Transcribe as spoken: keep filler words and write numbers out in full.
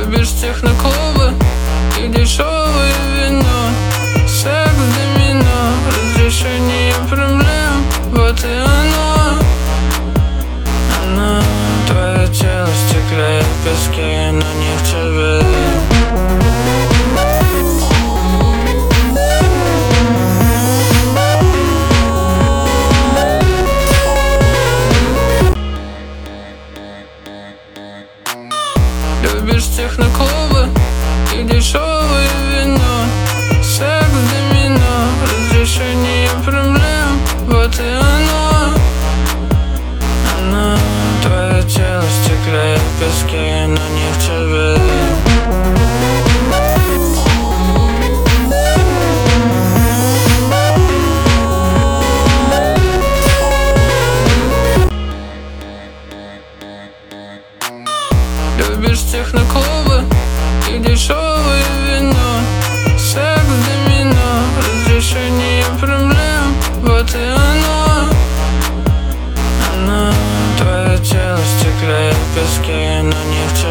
Любишь техноклубы и дешевое вино, секс, домино, разрешение проблем. Вот и оно, оно. Твое тело в стекле и песке, но не в тебе. Любишь техноклубы и дешевое вино, секс, домино, разрешение проблем. Вот и оно, оно. Твое тело в стекле и песке, но не в тебе. Любишь техноклубы и дешевое вино, секс, домино, разрешение проблем. Вот и оно, оно. Твое тело в стекле и песке, но не в тебе.